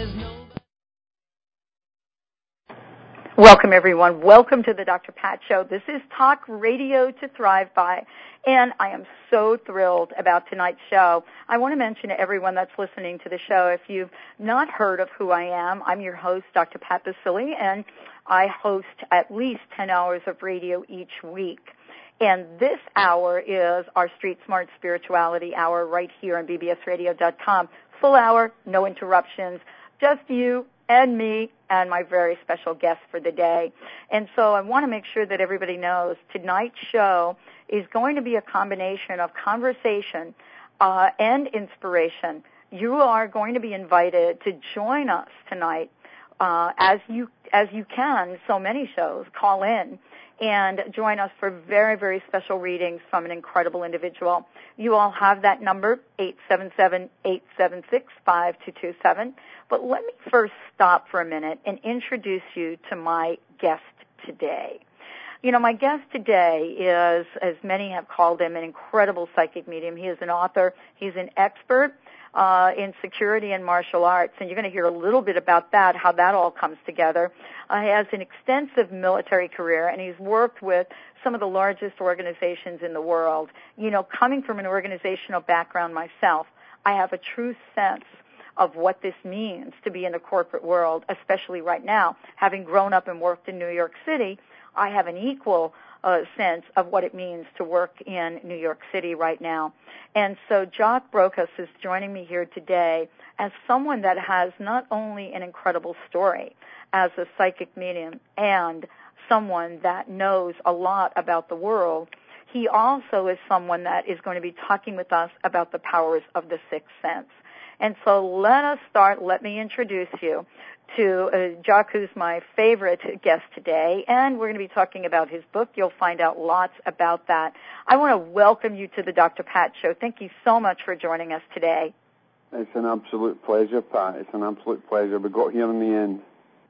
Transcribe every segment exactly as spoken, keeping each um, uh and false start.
Welcome, everyone. Welcome to the Doctor Pat Show. This is Talk Radio to Thrive By, and I am so thrilled about tonight's show. I want to mention to everyone that's listening to the show, if you've not heard of who I am, I'm your host, Doctor Pat Baccili, and I host at least ten hours of radio each week. And this hour is our Street Smart Spirituality Hour right here on B B S radio dot com. Full hour, no interruptions, just you and me and my very special guest for the day. And so I want to make sure that everybody knows tonight's show is going to be a combination of conversation uh, and inspiration. You are going to be invited to join us tonight uh, as you as you can. So many shows, call in and join us for very, very special readings from an incredible individual. You all have that number, eight seven seven, eight seven six, five two two seven. But let me first stop for a minute and introduce you to my guest today. You know, my guest today is, as many have called him, an incredible psychic medium. He is an author. He's an expert uh, in security and martial arts, and you're going to hear a little bit about that, how that all comes together. Uh, he has an extensive military career, and he's worked with some of the largest organizations in the world. You know, coming from an organizational background myself, I have a true sense of what this means to be in the corporate world, especially right now. Having grown up and worked in New York City, I have an equal uh, sense of what it means to work in New York City right now. And so Jacques Brocas is joining me here today as someone that has not only an incredible story as a psychic medium and someone that knows a lot about the world, he also is someone that is going to be talking with us about the powers of the sixth sense. And so let us start. Let me introduce you to uh, Jacques, who's my favorite guest today, and we're going to be talking about his book. You'll find out lots about that. I want to welcome you to the Doctor Pat Show. Thank you so much for joining us today. It's an absolute pleasure, Pat. It's an absolute pleasure. We got here in the end.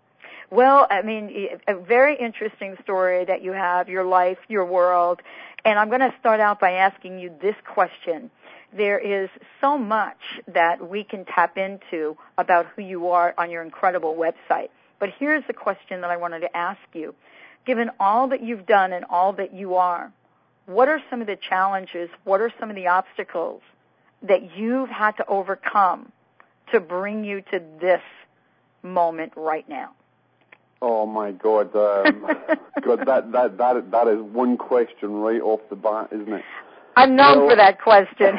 Well, I mean, a very interesting story that you have, your life, your world, and I'm going to start out by asking you this question. There is so much that we can tap into about who you are on your incredible website. But here's the question that I wanted to ask you. Given all that you've done and all that you are, what are some of the challenges, what are some of the obstacles that you've had to overcome to bring you to this moment right now? Oh my God, um, God, that, that that that is one question right off the bat, isn't it? I'm known well, for that question.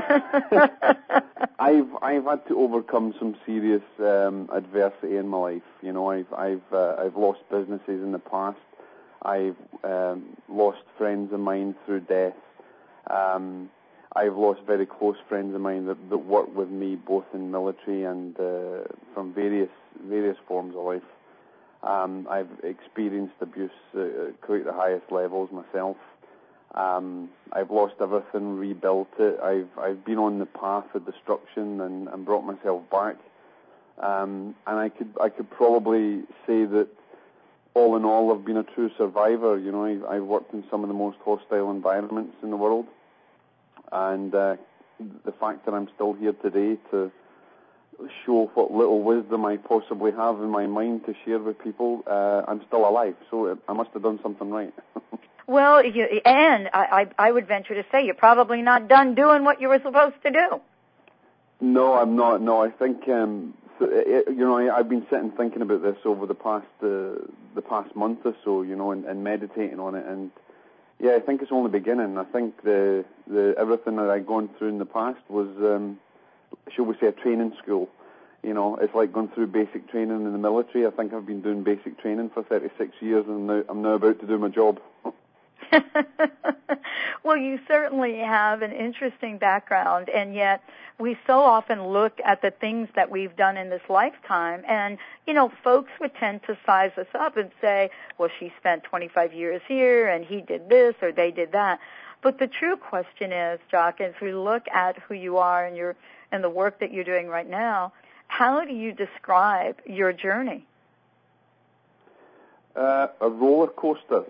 I've I've had to overcome some serious um, adversity in my life. You know, I've I've uh, I've lost businesses in the past. I've um, lost friends of mine through death. Um, I've lost very close friends of mine that, that work with me both in military and uh, from various various forms of life. Um, I've experienced abuse uh, at quite the highest levels myself. Um, I've lost everything, rebuilt it. I've I've been on the path of destruction and, and brought myself back. Um, and I could I could probably say that all in all, I've been a true survivor. You know, I've, I've worked in some of the most hostile environments in the world, and uh, the fact that I'm still here today to show what little wisdom I possibly have in my mind to share with people, uh, I'm still alive. So I must have done something right. Well, you, and I, I, I would venture to say you're probably not done doing what you were supposed to do. No, I'm not. No, I think um, you know I, I've been sitting thinking about this over the past uh, the past month or so, you know, and, and meditating on it. And yeah, I think it's only beginning. I think the the everything that I've gone through in the past was, um, shall we say, a training school. You know, it's like going through basic training in the military. I think I've been doing basic training for thirty-six years, and now I'm now about to do my job. Well, you certainly have an interesting background, and yet we so often look at the things that we've done in this lifetime, and, you know, folks would tend to size us up and say, well, she spent twenty-five years here, and he did this, or they did that. But the true question is, Jacques, as we look at who you are and, your, and the work that you're doing right now, how do you describe your journey? Uh, a roller coaster.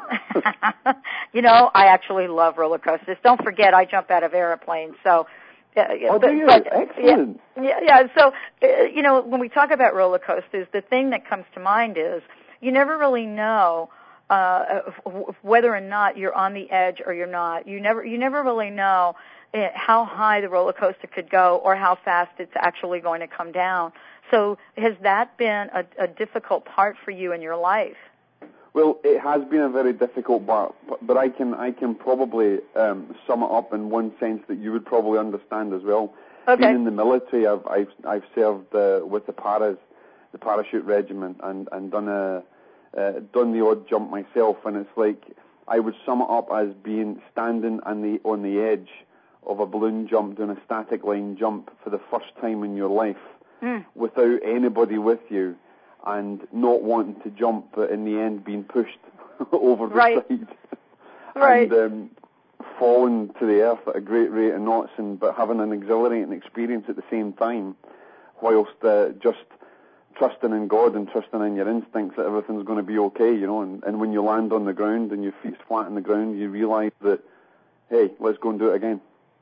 You know, I actually love roller coasters. Don't forget, I jump out of airplanes, so Yeah, yeah, oh, but, do you? But, Excellent. Yeah, yeah. So, uh, you know, when we talk about roller coasters, the thing that comes to mind is you never really know uh, whether or not you're on the edge or you're not. You never, you never really know how high the roller coaster could go or how fast it's actually going to come down. So, has that been a, a difficult part for you in your life? Well, it has been a very difficult part, but I can I can probably um, sum it up in one sense that you would probably understand as well. Okay. Being in the military, I've I've, I've served uh, with the paras, the parachute regiment, and and done a uh, done the odd jump myself, and it's like I would sum it up as being standing on the on the edge of a balloon jump, doing a static line jump for the first time in your life, mm. without anybody with you. And not wanting to jump, but in the end being pushed over the right. side. Right. And um, falling to the earth at a great rate of knots, and but having an exhilarating experience at the same time, whilst uh, just trusting in God and trusting in your instincts that everything's going to be okay, you know. And, and when you land on the ground and your feet's flat on the ground, you realise that, hey, let's go and do it again.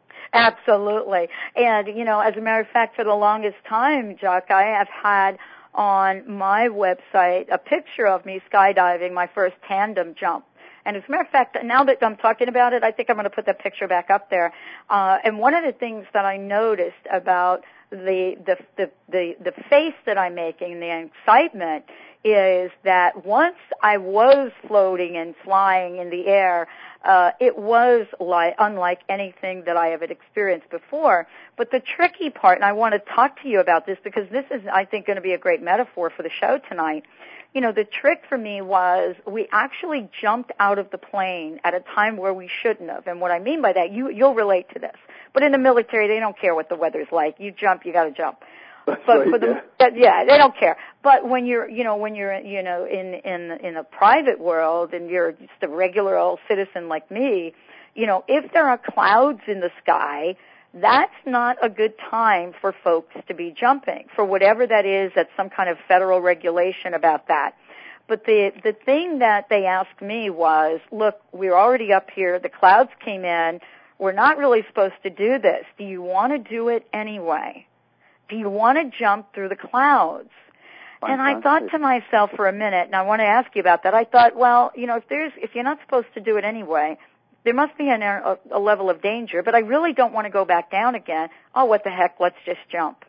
Absolutely. And, you know, as a matter of fact, for the longest time, Jock, I have had on my website a picture of me skydiving my first tandem jump. And as a matter of fact, now that I'm talking about it, I think I'm going to put that picture back up there. Uh, and one of the things that I noticed about the, the, the, the, the face that I'm making, the excitement, is that once I was floating and flying in the air, uh, it was like, unlike anything that I have experienced before. But the tricky part, and I want to talk to you about this because this is, I think, going to be a great metaphor for the show tonight. You know, the trick for me was we actually jumped out of the plane at a time where we shouldn't have. And what I mean by that, you, you'll relate to this. But in the military, they don't care what the weather's like. You jump, you got to jump. That's but right, for the yeah. yeah, they don't care. But when you're, you know, when you're, you know, in in in a private world and you're just a regular old citizen like me, you know, if there are clouds in the sky, that's not a good time for folks to be jumping. For whatever that is, that's some kind of federal regulation about that. But the the thing that they asked me was, look, we're already up here. The clouds came in. We're not really supposed to do this. Do you want to do it anyway? Do you want to jump through the clouds? Fantastic. And I thought to myself for a minute, and I want to ask you about that. I thought, well, you know, if there's, if you're not supposed to do it anyway, there must be an, a, a level of danger, but I really don't want to go back down again. Oh, what the heck, let's just jump.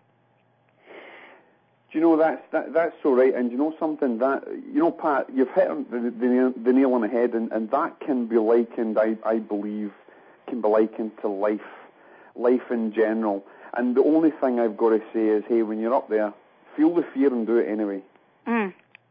Do you know, that's, that, that's so right, and you know something, that, you know, Pat, you've hit the, the, the nail on the head, and, and that can be likened, I, I believe, can be likened to life, life in general. And the only thing I've got to say is, hey, when you're up there, feel the fear and do it anyway. Mm.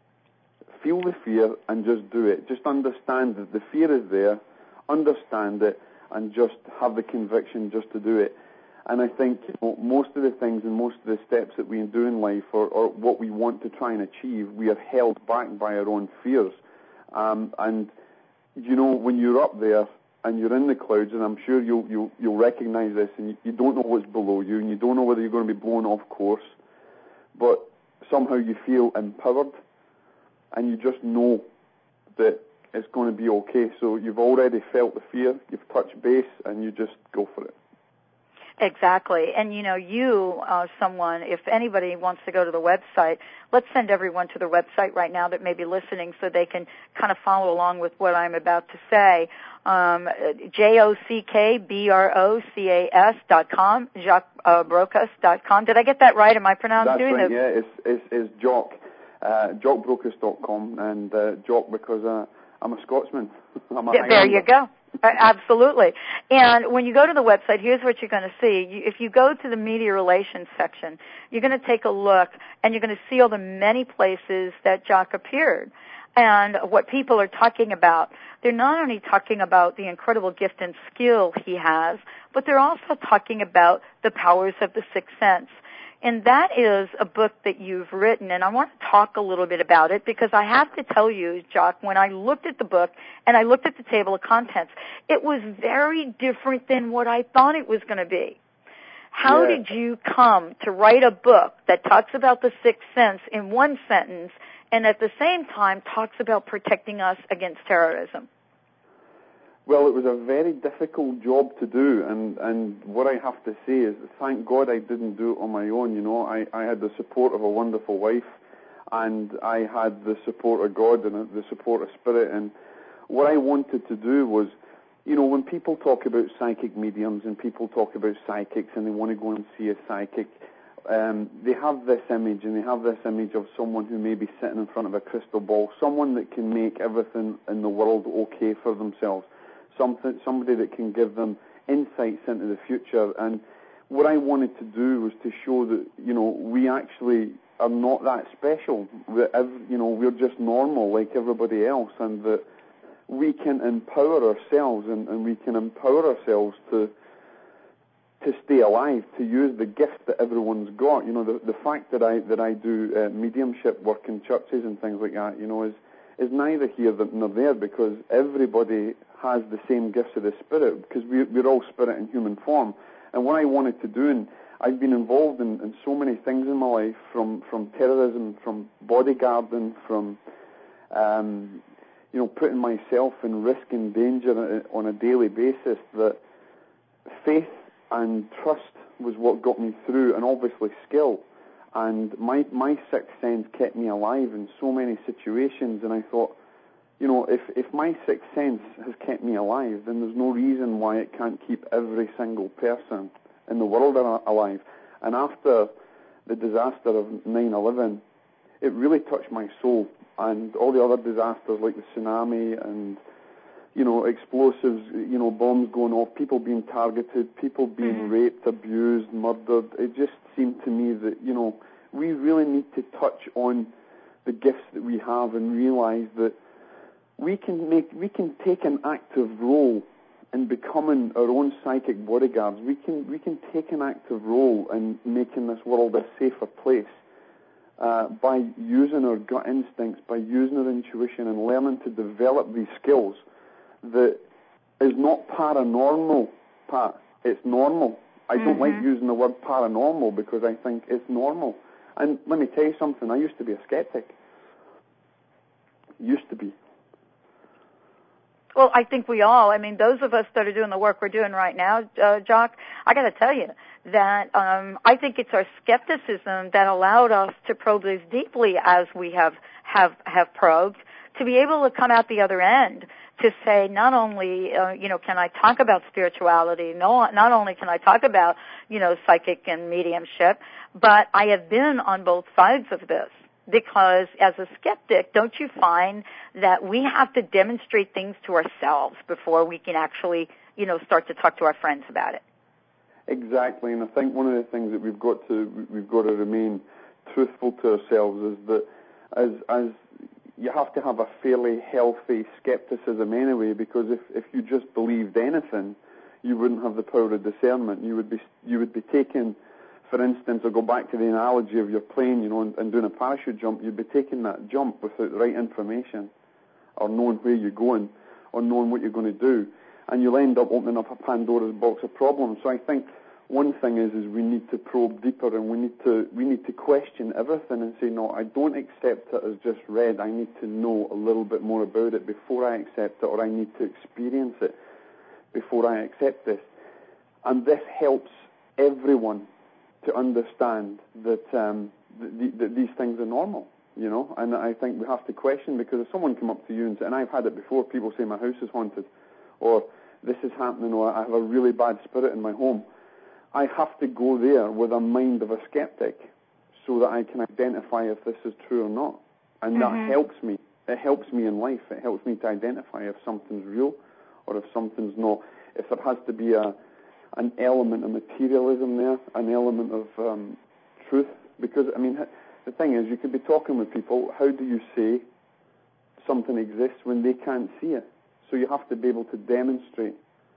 Feel the fear and just do it. Just understand that the fear is there, understand it, and just have the conviction just to do it. And I think, you know, most of the things and most of the steps that we do in life, or, or what we want to try and achieve, we are held back by our own fears. Um, and, you know, when you're up there, and you're in the clouds, and I'm sure you'll you'll, you'll recognize this, and you, you don't know what's below you, and you don't know whether you're going to be blown off course, but somehow you feel empowered, and you just know that it's going to be okay. So you've already felt the fear, you've touched base, and you just go for it. Exactly. And, you know, you, uh, someone, if anybody wants to go to the website, let's send everyone to the website right now that may be listening so they can kind of follow along with what I'm about to say. Um, J O C K B R O C A S dot com, Jacques uh, Brocas dot com. Did I get that right? Am I pronouncing That's right, it? yeah. It's, it's, it's Jock, uh, Jacques Brocas dot com, and uh, Jock because uh, I'm a Scotsman. I'm a there Highlander. You go. Uh, absolutely. And when you go to the website, here's what you're going to see. You, if you go to the media relations section, you're going to take a look, and you're going to see all the many places that Jacques appeared and what people are talking about. They're not only talking about the incredible gift and skill he has, but they're also talking about the powers of the sixth sense. And that is a book that you've written, and I want to talk a little bit about it because I have to tell you, Jacques, when I looked at the book and I looked at the table of contents, it was very different than what I thought it was going to be. How yeah. did you come to write a book that talks about the sixth sense in one sentence and at the same time talks about protecting us against terrorism? Well, it was a very difficult job to do, and, and what I have to say is, thank God I didn't do it on my own. You know, I, I had the support of a wonderful wife, and I had the support of God and the support of Spirit. And what I wanted to do was, you know, when people talk about psychic mediums and people talk about psychics and they want to go and see a psychic, um, they have this image, and they have this image of someone who may be sitting in front of a crystal ball, someone that can make everything in the world okay for themselves. Something, somebody that can give them insights into the future. And what I wanted to do was to show that, you know, we actually are not that special. That every, you know, we're just normal like everybody else, and that we can empower ourselves, and, and we can empower ourselves to to stay alive, to use the gift that everyone's got. You know, the the fact that I that I do uh, mediumship work in churches and things like that, you know, is is neither here nor there, because everybody has the same gifts of the Spirit, because we, we're all spirit in human form. And what I wanted to do, and I've been involved in, in so many things in my life, from, from terrorism, from bodyguarding, from um, you know, putting myself in risk and danger on a daily basis, that faith and trust was what got me through, and obviously skill. And my my sixth sense kept me alive in so many situations, and I thought, you know, if, if my sixth sense has kept me alive, then there's no reason why it can't keep every single person in the world alive. And after the disaster of nine eleven, it really touched my soul, and all the other disasters like the tsunami and, you know, explosives, you know, bombs going off, people being targeted, people being mm-hmm. raped, abused, murdered. It just seemed to me that, you know, we really need to touch on the gifts that we have and realize that we can make, we can take an active role in becoming our own psychic bodyguards. We can, we can take an active role in making this world a safer place uh, by using our gut instincts, by using our intuition, and learning to develop these skills that is not paranormal, Pat. It's normal. I don't mm-hmm. like using the word paranormal because I think it's normal. And let me tell you something. I used to be a skeptic. Used to be. Well, I think we all, I mean, those of us that are doing the work we're doing right now, uh, Jock, I got to tell you that um, I think it's our skepticism that allowed us to probe as deeply as we have, have, have probed, to be able to come out the other end, to say not only, uh, you know, can I talk about spirituality, no, not only can I talk about, you know, psychic and mediumship, but I have been on both sides of this. Because as a skeptic, don't you find that we have to demonstrate things to ourselves before we can actually, you know, start to talk to our friends about it? Exactly, and I think one of the things that we've got to we've got to remain truthful to ourselves is that as as you have to have a fairly healthy skepticism anyway, because if if you just believed anything, you wouldn't have the power of discernment. You would be you would be taking, for instance, I'll go back to the analogy of your plane, you know, and, and doing a parachute jump. You'd be taking that jump without the right information, or knowing where you're going, or knowing what you're going to do, and you'll end up opening up a Pandora's box of problems. So I think one thing is is we need to probe deeper, and we need to we need to question everything and say, no, I don't accept it as just read. I need to know a little bit more about it before I accept it, or I need to experience it before I accept this. And this helps everyone to understand that, um, th- that these things are normal, you know. And I think we have to question, because if someone come up to you and say, and I've had it before, people say my house is haunted, or this is happening, or I have a really bad spirit in my home, I have to go there with a mind of a skeptic so that I can identify if this is true or not. And mm-hmm. that helps me. It helps me in life. It helps me to identify if something's real or if something's not. If there has to be a an element of materialism there, an element of um, truth. Because, I mean, the thing is, you could be talking with people, how do you say something exists when they can't see it? So you have to be able to demonstrate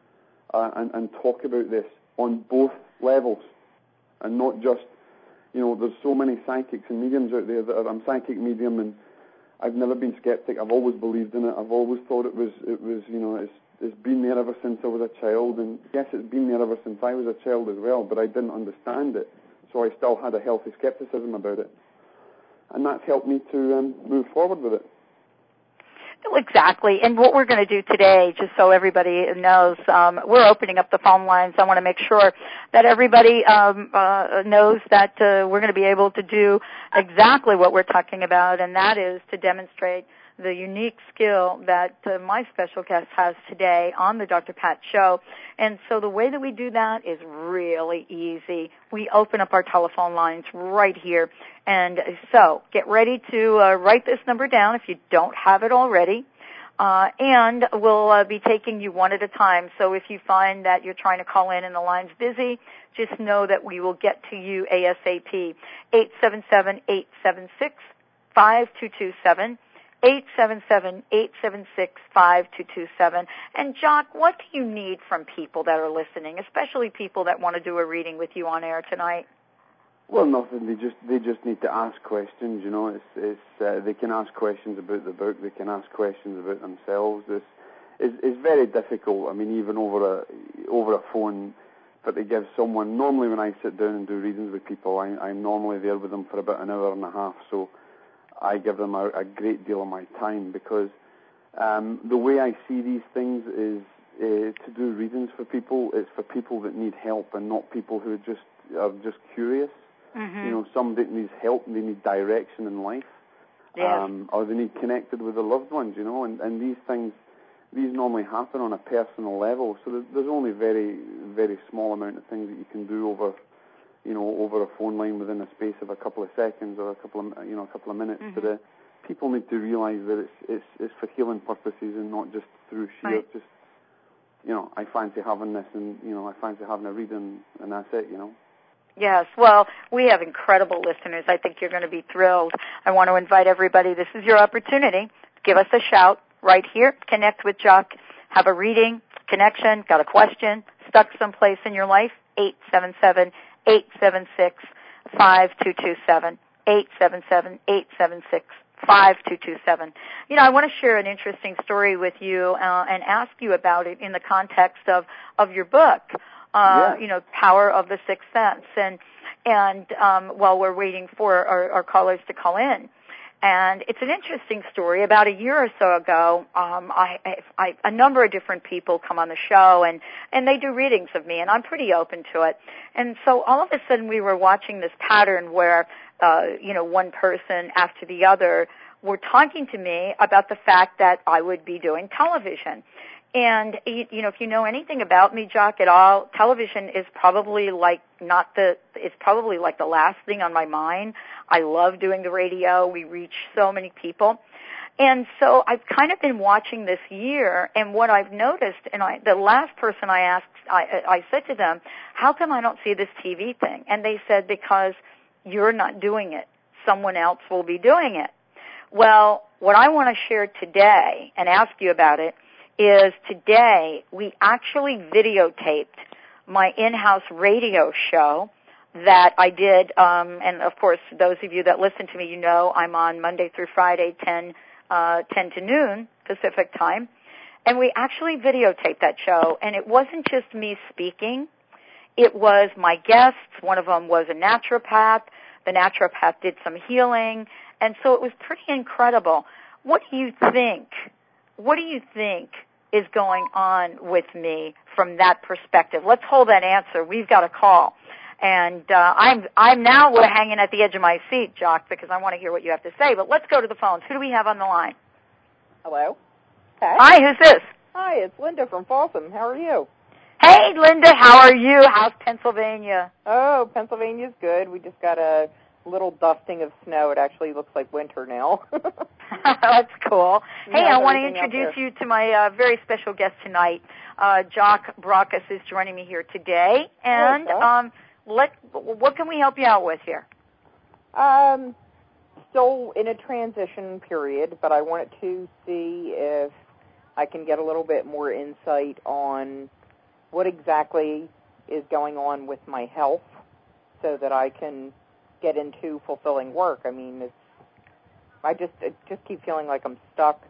uh, and, and talk about this on both levels, and not just, you know, there's so many psychics and mediums out there that are, I'm psychic medium, and I've never been skeptic. I've always believed in it. I've always thought it was, it was, you know, it's It's been there ever since I was a child, and yes, it's been there ever since I was a child as well, but I didn't understand it, so I still had a healthy skepticism about it. And that's helped me to um, move forward with it. Exactly. And what we're going to do today, just so everybody knows, um, we're opening up the phone lines. I want to make sure that everybody um, uh, knows that uh, we're going to be able to do exactly what we're talking about, and that is to demonstrate the unique skill that uh, my special guest has today on the Doctor Pat Show. And so the way that we do that is really easy. We open up our telephone lines right here. And so get ready to uh, write this number down if you don't have it already. Uh, and we'll uh, be taking you one at a time. So if you find that you're trying to call in and the line's busy, just know that we will get to you ASAP. eight seven seven, eight seven six, five two two seven. eight seven seven, eight seven six, five two two seven. And, Jock, what do you need from people that are listening, especially people that want to do a reading with you on air tonight? Well, nothing. They just they just need to ask questions. You know, it's it's uh, they can ask questions about the book. They can ask questions about themselves. It's it's, it's very difficult. I mean, even over a over a phone, but to give someone. Normally, when I sit down and do readings with people, I, I'm normally there with them for about an hour and a half. So I give them a, a great deal of my time because um, the way I see these things is uh, to do readings for people. It's for people that need help and not people who just are just curious. Mm-hmm. You know, somebody that needs help, they need direction in life, yes. um, or they need connected with their loved ones. You know, and, and these things, these normally happen on a personal level. So there's, there's only very, very small amount of things that you can do over. You know, over a phone line within a space of a couple of seconds or a couple of, you know, a couple of minutes. Mm-hmm. But uh, people need to realize that it's, it's it's for healing purposes and not just through sheer right. just, you know, I fancy having this and, you know, I fancy having a reading and that's it, you know. Yes, well, we have incredible listeners. I think you're going to be thrilled. I want to invite everybody. This is your opportunity. Give us a shout right here. Connect with Jock. Have a reading, connection, got a question, stuck someplace in your life, eight seven seven, eight seven six, five two two seven, eight seven seven, eight seven six, five two two seven. You know, I want to share an interesting story with you uh, and ask you about it in the context of, of your book. Uh, yeah. you know, Power of the Sixth Sense, and and um, while we're waiting for our, our callers to call in, and it's an interesting story. About a year or so ago, um, I, I, a number of different people come on the show, and and they do readings of me, and I'm pretty open to it. And so all of a sudden, we were watching this pattern where, uh, you know, one person after the other were talking to me about the fact that I would be doing television. And, you know, if you know anything about me, Jock, at all, television is probably like not the, it's probably like the last thing on my mind. I love doing the radio. We reach so many people. And so I've kind of been watching this year, and what I've noticed, and I, the last person I asked, I, I said to them, how come I don't see this T V thing? And they said, because you're not doing it. Someone else will be doing it. Well, what I want to share today and ask you about it is today we actually videotaped my in-house radio show that I did, um, and of course those of you that listen to me, you know I'm on Monday through Friday, ten, uh, ten to noon Pacific time, and we actually videotaped that show, and it wasn't just me speaking, it was my guests. One of them was a naturopath. The naturopath did some healing, and so it was pretty incredible. What do you think? What do you think is going on with me from that perspective? Let's hold that answer. We've got a call. And uh, I'm I'm now we're hanging at the edge of my seat, Jock, because I want to hear what you have to say. But let's go to the phones. Who do we have on the line? Hello. Hey. Hi, who's this? Hi, it's Linda from Folsom. How are you? Hey, Linda, how are you? How's Pennsylvania? Oh, Pennsylvania's good. We just got a little dusting of snow. It actually looks like winter now. That's cool. Hey, How's I want to everything out introduce there? you to my uh, very special guest tonight. Uh, Jock Braucus is joining me here today. And Hello, um, let what can we help you out with here? Um, still in a transition period, but I wanted to see if I can get a little bit more insight on what exactly is going on with my health so that I can get into fulfilling work. I mean, it's, I just I just keep feeling like I'm stuck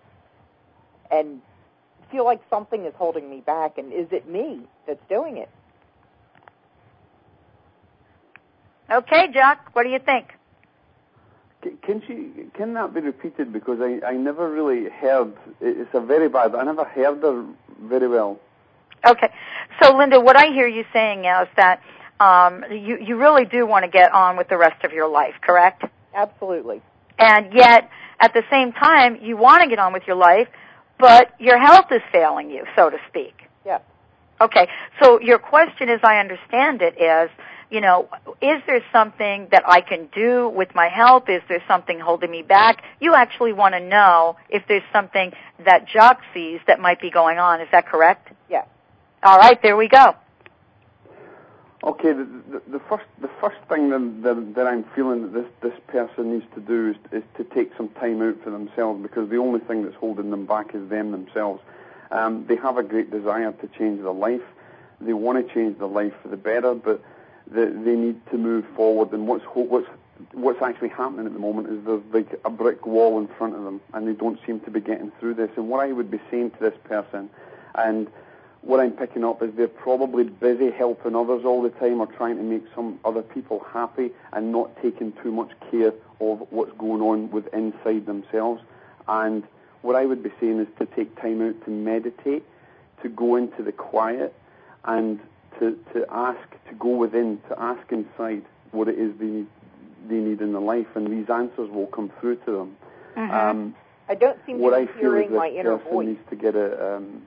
and feel like something is holding me back, and is it me that's doing it? Okay, Jock, what do you think? Can she? Can that be repeated? Because I, I never really heard. It's a very bad. I never heard her very well. Okay. So, Linda, what I hear you saying is that um, you, you really do want to get on with the rest of your life, correct? Absolutely. And yet, at the same time, you want to get on with your life, but your health is failing you, so to speak. Yeah. Okay. So your question, as I understand it, is, you know, is there something that I can do with my health? Is there something holding me back? You actually want to know if there's something that Jacques sees that might be going on. Is that correct? Yeah. All right, there we go. Okay, the, the, the first the first thing that, that, that I'm feeling that this, this person needs to do is, is to take some time out for themselves, because the only thing that's holding them back is them themselves. Um, they have a great desire to change their life. They want to change their life for the better, but they, they need to move forward. And what's what's what's actually happening at the moment is there's like a brick wall in front of them, and they don't seem to be getting through this. And what I would be saying to this person, and what I'm picking up, is they're probably busy helping others all the time, or trying to make some other people happy, and not taking too much care of what's going on with inside themselves. And what I would be saying is to take time out to meditate, to go into the quiet, and to, to ask, to go within, to ask inside what it is they need, they need in their life, and these answers will come through to them. Mm-hmm. Um, I don't seem what to I be feel is hearing this my inner person voice. needs to get a um,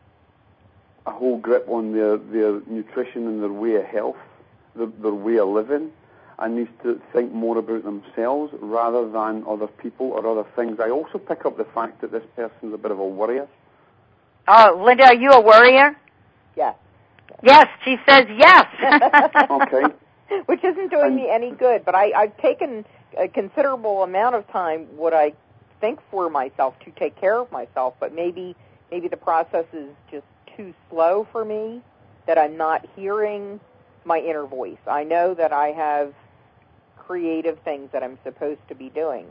a whole grip on their, their nutrition and their way of health, their, their way of living, and needs to think more about themselves rather than other people or other things. I also pick up the fact that this person's a bit of a worrier. Oh, Linda, are you a worrier? Yes. Yes, she says yes. Okay. Which isn't doing And me any good, but I, I've taken a considerable amount of time, what I think, for myself to take care of myself, but maybe maybe the process is just too slow for me, that I'm not hearing my inner voice. I know that I have creative things that I'm supposed to be doing.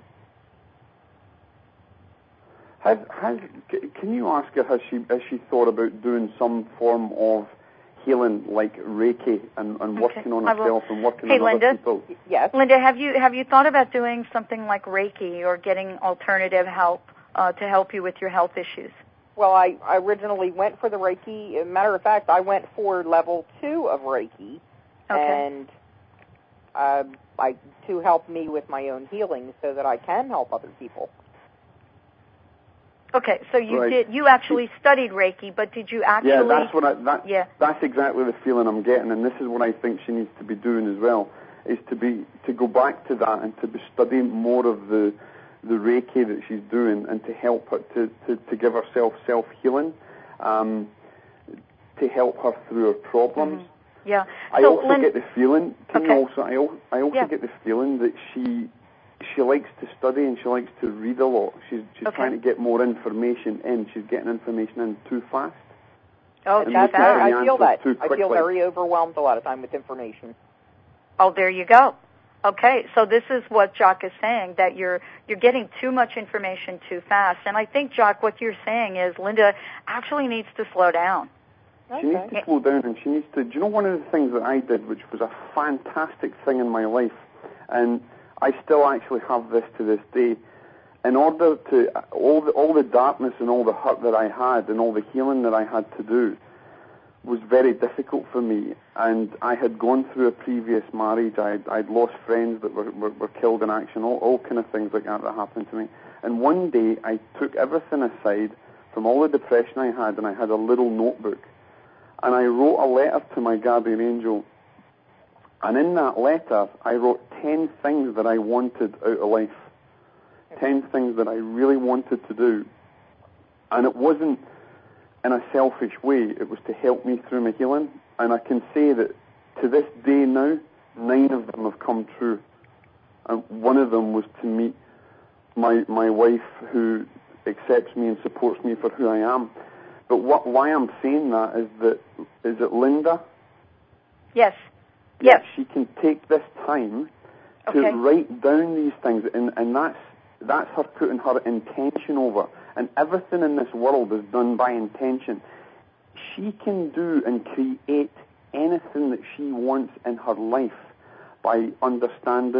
Has, has, can you ask her, has she, has she thought about doing some form of healing, like Reiki, and, and working Okay, on I will. herself and working Hey, on Linda. other people? Yes. Linda, have you have you thought about doing something like Reiki or getting alternative help uh, to help you with your health issues? Well, I, I originally went for the Reiki. As a matter of fact, I went for level two of Reiki, Okay. and uh, I to help me with my own healing so that I can help other people. Okay, so you Right. did. You actually studied Reiki, but did you actually? Yeah, that's what I. That, Yeah. That's exactly the feeling I'm getting, and this is what I think she needs to be doing as well. Is to be to go back to that and to be studying more of the the Reiki that she's doing, and to help her to to, to give herself self healing, um, to help her through her problems. Mm-hmm. Yeah. I so, also Lynn, get the feeling. Can okay. you also? I, al- I also Yeah. get the feeling that she she likes to study and she likes to read a lot. She's she's Okay. trying to get more information in. She's getting information in too fast. Oh, And too that's, looking for fast. I the feel that. answers too I feel quickly. very overwhelmed a lot of time with information. Oh, there you go. Okay, so this is what Jacques is saying, that you're you're getting too much information too fast. And I think, Jacques, what you're saying is Linda actually needs to slow down. She needs to slow down, and she needs to. Do you know one of the things that I did, which was a fantastic thing in my life, and I still actually have this to this day. In order to all the all the darkness and all the hurt that I had and all the healing that I had to do was very difficult for me, and I had gone through a previous marriage. I'd, I'd lost friends that were, were, were killed in action, all, all kind of things like that that happened to me. And one day I took everything aside from all the depression I had, and I had a little notebook, and I wrote a letter to my guardian angel. And in that letter, I wrote ten things that I wanted out of life, ten things that I really wanted to do. And it wasn't in a selfish way. It was to help me through my healing. And I can say that to this day now, nine of them have come true. And one of them was to meet my my wife, who accepts me and supports me for who I am. But what, why I'm saying that is that is that Linda, Yes. Yes. she can take this time to Okay. write down these things, and, and that's that's her putting her intention over. And everything in this world is done by intention. She can do and create anything that she wants in her life by understanding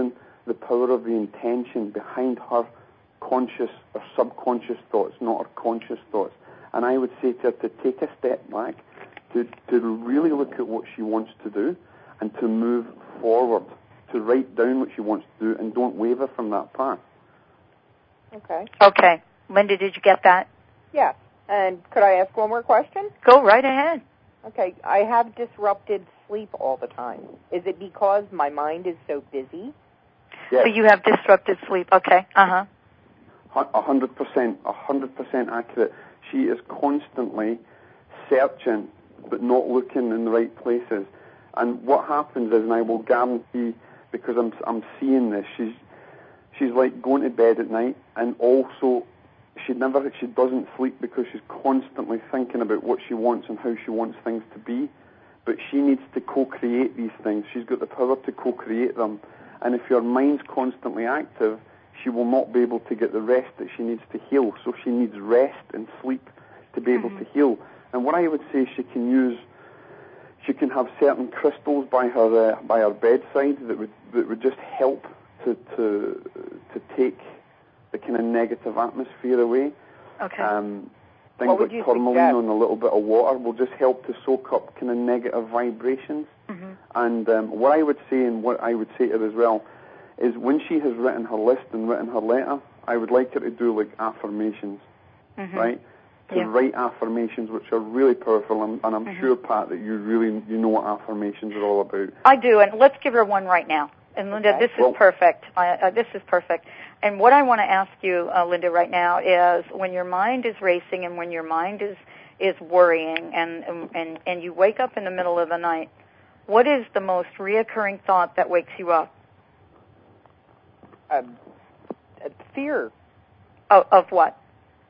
the power of the intention behind her conscious or subconscious thoughts, not her conscious thoughts. And I would say to her to take a step back, to, to really look at what she wants to do, and to move forward, to write down what she wants to do, and don't waver from that path. Okay. Okay. Linda, did you get that? Yes. And could I ask one more question? Go right ahead. Okay. I have disrupted sleep all the time. Is it because my mind is so busy? Yes. So you have disrupted sleep. Okay. Uh-huh. A hundred percent, a hundred percent accurate. She is constantly searching, but not looking in the right places. And what happens is, and I will guarantee, because I'm I'm seeing this, she's she's like going to bed at night, and also she never she doesn't sleep because she's constantly thinking about what she wants and how she wants things to be. But she needs to co-create these things. She's got the power to co-create them. And if your mind's constantly active, she will not be able to get the rest that she needs to heal. So she needs rest and sleep to be able mm-hmm. to heal. And what I would say, she can use, she can have certain crystals by her uh, by her bedside that would that would just help to to to take the kind of negative atmosphere away. Okay. Um, things like tourmaline on a little bit of water will just help to soak up kind of negative vibrations. Mm-hmm. And um, what I would say, and what I would say to her as well, is when she has written her list and written her letter, I would like her to do like affirmations, mm-hmm. right? To yeah. write affirmations, which are really powerful, and, and I'm mm-hmm. sure, Pat, that you really you know what affirmations are all about. I do, and let's give her one right now. And Linda, okay. this is well, perfect. I, uh, this is perfect. And what I want to ask you, uh, Linda, right now is when your mind is racing and when your mind is is worrying, and and and you wake up in the middle of the night, what is the most reoccurring thought that wakes you up? Um, uh, fear. Of, of what?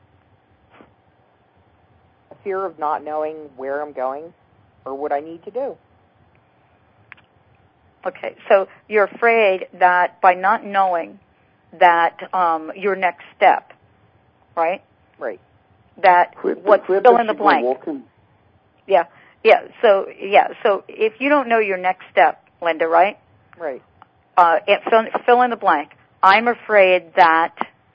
A fear of not knowing where I'm going or what I need to do. Okay, so you're afraid that by not knowing that um, your next step, right? Right. That where, what's where fill in the blank. Yeah, yeah. So yeah, so if you don't know your next step, Linda, right? Right. Uh, it, fill, fill in the blank. I'm afraid that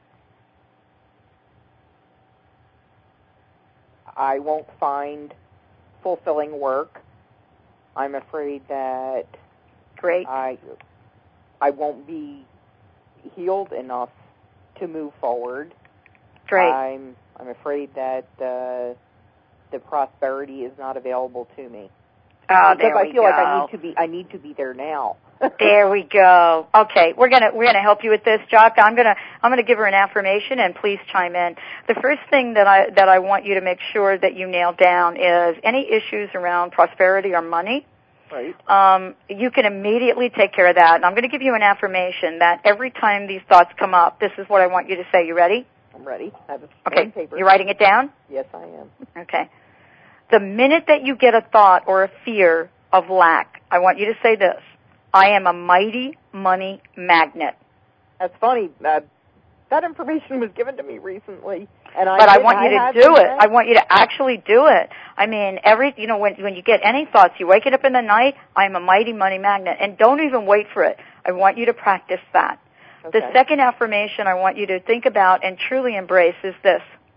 I won't find fulfilling work. I'm afraid that great. I I won't be healed enough to move forward. Great. I'm I'm afraid that uh, the prosperity is not available to me. Oh, because there I we feel go. like I need to be I need to be there now. There we go. Okay, we're gonna we're gonna help you with this, Jock. I'm gonna I'm gonna give her an affirmation, and please chime in. The first thing that I that I want you to make sure that you nail down is any issues around prosperity or money. Right. Um, you can immediately take care of that. And I'm going to give you an affirmation that every time these thoughts come up, this is what I want you to say. You ready? I'm ready. I have a okay. paper. You writing it down? Yes, I am. Okay. The minute that you get a thought or a fear of lack, I want you to say this: I am a mighty money magnet. That's funny. Uh, that information was given to me recently. And I but did, I want you I to do it. I want you to actually do it. I mean, every you know, when when you get any thoughts, you wake it up in the night, I'm a mighty money magnet. And don't even wait for it. I want you to practice that. Okay. The second affirmation I want you to think about and truly embrace is this: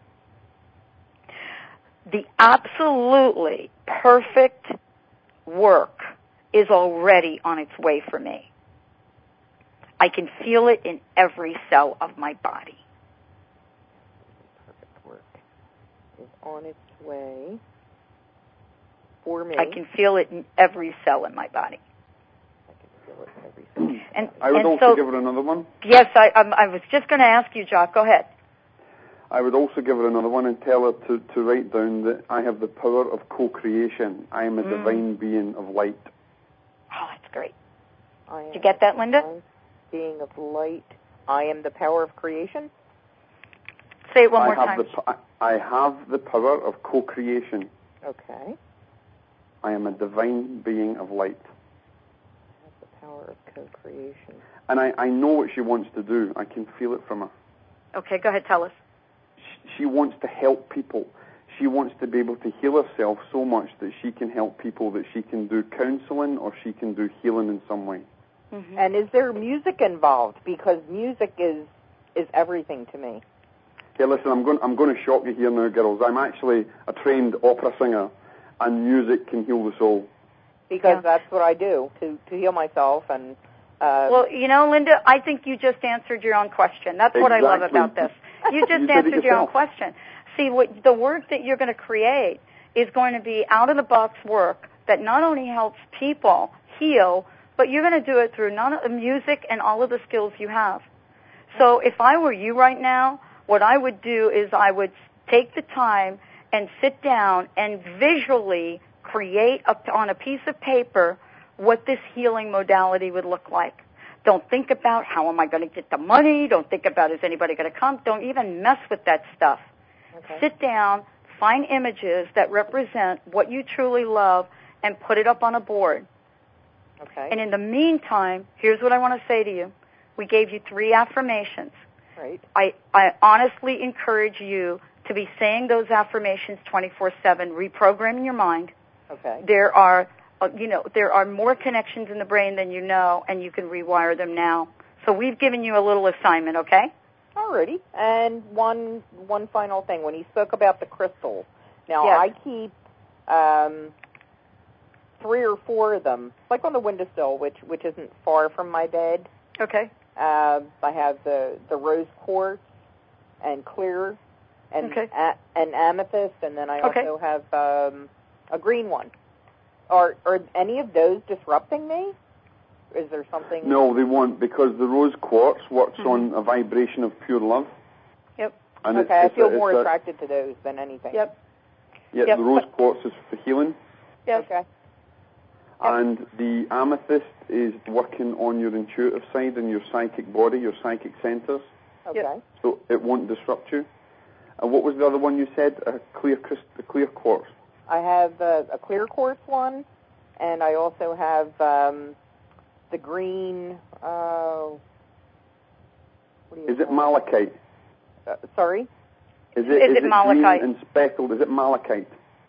the absolutely perfect work is already on its way for me. I can feel it in every cell of my body. Is on its way for me. I can feel it in every cell in my body. I can feel it in every cell. And, I would and also so, give her another one. Yes, I, um, I was just going to ask you, Jock. Go ahead. I would also give her another one and tell her to, to write down that I have the power of co-creation. I am a mm. divine being of light. Oh, that's great. I am Did you get that, Linda? Being of light. I am the power of creation. Say it one I more have time. The, I have the power of co-creation. Okay. I am a divine being of light. I have the power of co-creation. And I, I know what she wants to do. I can feel it from her. Okay, go ahead, tell us. She, she wants to help people. She wants to be able to heal herself so much that she can help people, that she can do counseling or she can do healing in some way. Mm-hmm. And is there music involved? Because music is is everything to me. Yeah, listen, I'm going I'm going to shock you here now, girls. I'm actually a trained opera singer, and music can heal the soul. Because yeah. that's what I do to to heal myself. And uh, well, you know, Linda, I think you just answered your own question. That's exactly. what I love about this. You just you answered your own question. See, what the work that you're going to create is going to be out-of-the-box work that not only helps people heal, but you're going to do it through not music and all of the skills you have. So if I were you right now, what I would do is I would take the time and sit down and visually create up on a piece of paper what this healing modality would look like. Don't think about how am I going to get the money. Don't think about is anybody going to come. Don't even mess with that stuff. Okay. Sit down, find images that represent what you truly love, and put it up on a board. Okay. And in the meantime, here's what I want to say to you. We gave you three affirmations. Right. I, I honestly encourage you to be saying those affirmations twenty-four seven, reprogramming your mind. Okay. There are, uh, you know, there are more connections in the brain than you know, and you can rewire them now. So we've given you a little assignment, okay? Alrighty. And one one final thing. When you spoke about the crystals, now yes. I keep um, three or four of them, like on the windowsill, which which isn't far from my bed. Okay. Uh, I have the, the rose quartz and clear and okay. a, and amethyst, and then I okay. also have um, a green one. Are are any of those disrupting me? Is there something? No, they won't, because the rose quartz works mm-hmm. on a vibration of pure love. Yep. And okay, it's, it's I feel a, more a, attracted to those than anything. Yep. Yeah, yep. the rose quartz is for healing. Yes. Okay. And the amethyst is working on your intuitive side and your psychic body, your psychic centers. Okay. Yep. So it won't disrupt you. And what was the other one you said? A clear, a clear quartz. I have a, a clear quartz one, and I also have um, the green. Uh, what do you is it call malachite? Uh, sorry. Is it, is is it it malachite? green and speckled? Is it malachite?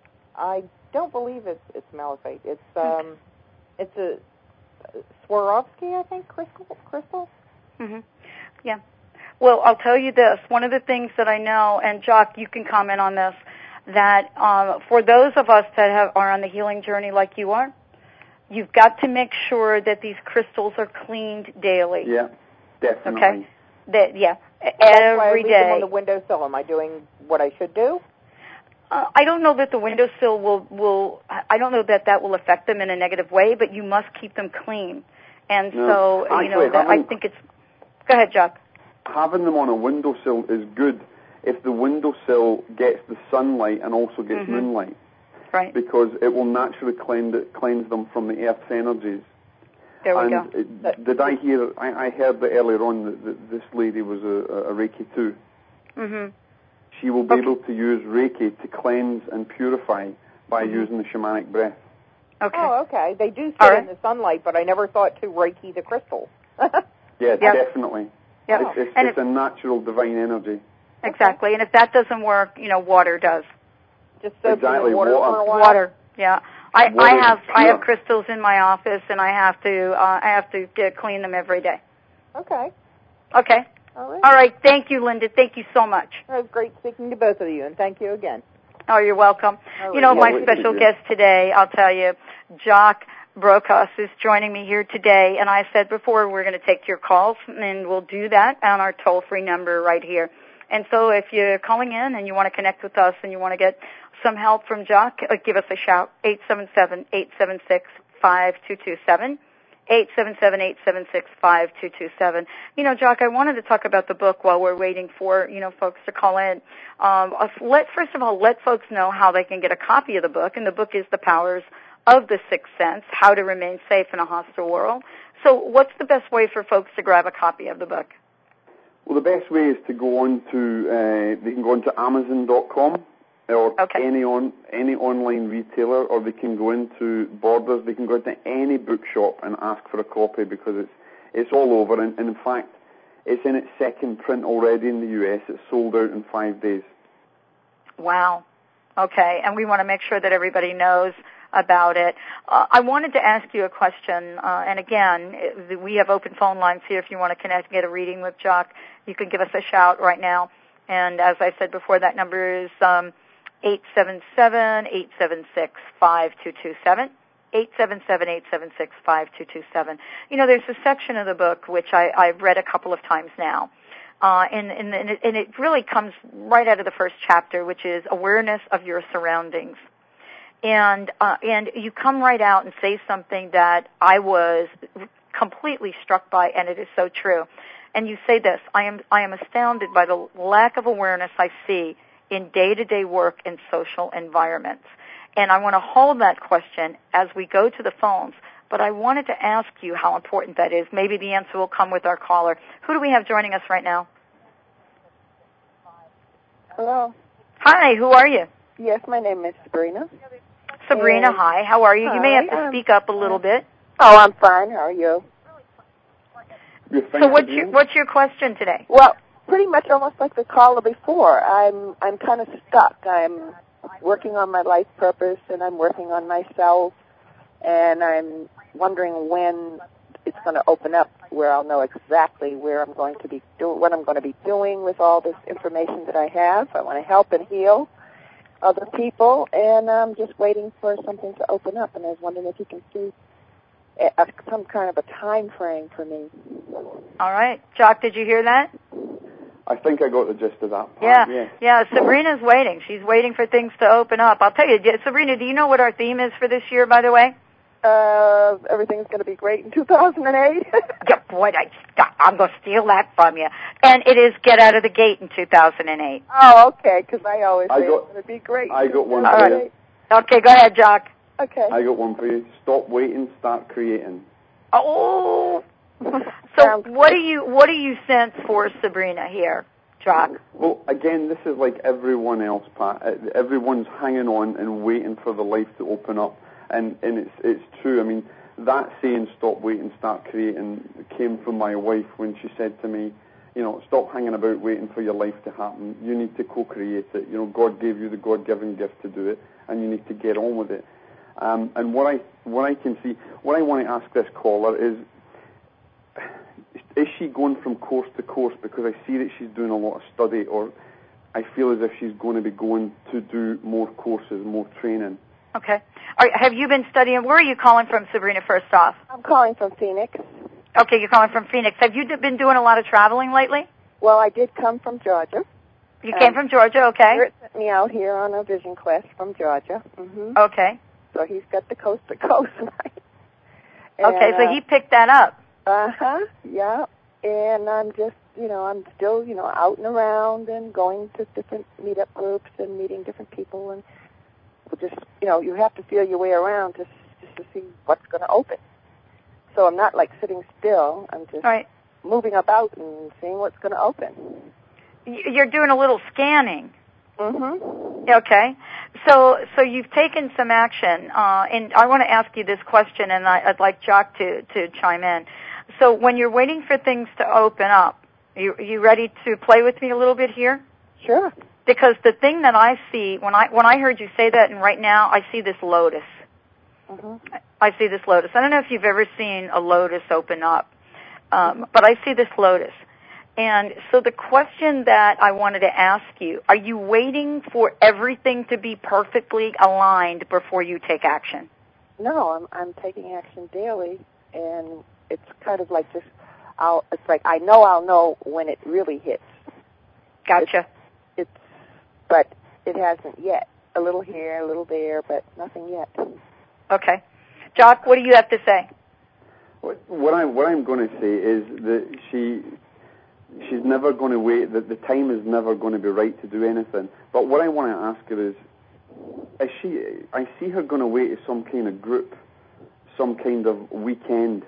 I don't believe it's it's malachite. It's um, it's a Swarovski, I think, crystal. Crystal. Mhm. Yeah. Well, I'll tell you this. One of the things that I know, and Jock, you can comment on this, that um, for those of us that have, are on the healing journey like you are, you've got to make sure that these crystals are cleaned daily. Yeah, definitely. Okay. That yeah, Well, that's why I every leave day. them on the windowsill. Am I doing what I should do? Uh, I don't know that the windowsill will will. I don't know that that will affect them in a negative way, but you must keep them clean. And no. so Actually, you know, that, I think it's. Go ahead, Jock. Having them on a windowsill is good if the windowsill gets the sunlight and also gets mm-hmm. moonlight. Right. Because it will naturally cleanse, cleanse them from the earth's energies. There we and go. It, did I hear, I, I heard that earlier on that, that this lady was a, a Reiki too. Mm-hmm. She will be okay. able to use Reiki to cleanse and purify by mm-hmm. using the shamanic breath. Okay. Oh, okay. They do sit right. in the sunlight, but I never thought to Reiki the crystals. Yeah, yep. definitely. Yep. It's, it's, and it's a natural divine energy. Exactly. And if that doesn't work, you know, water does. Just soak exactly. in the water, water for a while. Water. Yeah. I, water I have pure. I have crystals in my office, and I have to uh, I have to get, clean them every day. Okay. Okay. All right. All right. Thank you, Linda. Thank you so much. It was great speaking to both of you, and thank you again. Oh, you're welcome. All You know, right. my Yeah, special you. guest today, I'll tell you, Jock Brokaw is joining me here today, and I said before we're going to take your calls, and we'll do that on our toll-free number right here. And so if you're calling in and you want to connect with us and you want to get some help from Jock, uh, give us a shout, eight seven seven, eight seven six, five two two seven, eight seven seven, eight seven six, five two two seven. You know, Jock, I wanted to talk about the book while we're waiting for, you know, folks to call in. Um, let, first of all, let folks know how they can get a copy of the book, and the book is The Powers of the Sixth Sense, How to Remain Safe in a Hostile World. So what's the best way for folks to grab a copy of the book? Well, the best way is to go on to, uh, they can go on to Amazon dot com or okay. any on any online retailer, or they can go into Borders. They can go into any bookshop and ask for a copy, because it's it's all over. And, and in fact, it's in its second print already in the U S. It's sold out in five days. Wow. Okay, and we want to make sure that everybody knows about it. Uh, I wanted to ask you a question, uh, and again, we have open phone lines here. If you want to connect and get a reading with Jock, you can give us a shout right now. And as I said before, that number is um, eight seven seven, eight seven six, five two two seven. eight seven seven, eight seven six, five two two seven. You know, there's a section of the book which I, I've read a couple of times now, uh, and, and, and, it, and it really comes right out of the first chapter, which is awareness of your surroundings. And uh, and you come right out and say something that I was completely struck by, and it is so true. And you say this: I am I am astounded by the lack of awareness I see in day-to-day work and social environments. And I want to hold that question as we go to the phones, but I wanted to ask you how important that is. Maybe the answer will come with our caller. Who do we have joining us right now? Hello. Hi, who are you? Yes, my name is Sabrina. Sabrina, and hi. How are you? Hi, you may have to um, speak up a little bit. Oh, I'm fine. How are you? So what's your, what's your question today? Well, pretty much almost like the caller before. I'm I'm kind of stuck. I'm working on my life purpose, and I'm working on myself, and I'm wondering when it's going to open up, where I'll know exactly where I'm going to be doing, what I'm going to be doing with all this information that I have. I want to help and heal other people, and I'm just waiting for something to open up. And I was wondering if you can see a, a, some kind of a time frame for me. All right, Jock, did you hear that? I think I got the gist of that part. Yeah, yes. yeah. Sabrina's waiting. She's waiting for things to open up. I'll tell you, Sabrina. Do you know what our theme is for this year? By the way, uh, everything's going to be great in two thousand eight. Yeah, boy, I, I'm going to steal that from you. And it is get out of the gate in two thousand eight. Oh, okay. Because I always I say got, it's going to be great. I got one All for right. you. Okay, go ahead, Jock. Okay. I got one for you. Stop waiting, start creating. Oh. So what do you what do you sense for Sabrina here, Jock? Well, again, this is like everyone else, Pat. Everyone's hanging on and waiting for the life to open up, and and it's it's true. I mean, that saying "stop waiting, start creating" came from my wife when she said to me, you know, stop hanging about waiting for your life to happen. You need to co-create it. You know, God gave you the God-given gift to do it, and you need to get on with it. Um, and what I what I can see, what I want to ask this caller is, is she going from course to course? Because I see that she's doing a lot of study, or I feel as if she's going to be going to do more courses, more training. Okay. Are, have you been studying? Where are you calling from, Sabrina, first off? I'm calling from Phoenix. Okay, you're calling from Phoenix. Have you d- been doing a lot of traveling lately? Well, I did come from Georgia. You came from Georgia, okay. Spirit sent me out here on a vision quest from Georgia. Mm-hmm. Okay. So he's got the coast to coast, right? Okay, And, so uh, he picked that up. Uh-huh, yeah. And I'm just, you know, I'm still, you know, out and around and going to different meetup groups and meeting different people, and just, you know, you have to feel your way around just, just to see what's going to open. So I'm not, like, sitting still. I'm just right. moving about and seeing what's going to open. You're doing a little scanning. Mm-hmm. Okay. So so you've taken some action, uh, and I want to ask you this question, and I, I'd like Jock to, to chime in. So when you're waiting for things to open up, you you ready to play with me a little bit here? Sure. Because the thing that I see, when I when I heard you say that, and right now I see this lotus. Mm-hmm. I see this lotus. I don't know if you've ever seen a lotus open up, um, but I see this lotus. And so the question that I wanted to ask you, are you waiting for everything to be perfectly aligned before you take action? No, I'm I'm taking action daily, and it's kind of like just, I'll, it's like I know I'll know when it really hits. Gotcha. It's, it's but it hasn't yet. A little here, a little there, but nothing yet. Okay. Jock, what do you have to say? What, what, I, what I'm going to say is that she... She's never going to wait, that the time is never going to be right to do anything. But what I want to ask her is, is she, I see her going away to some kind of group, some kind of weekend.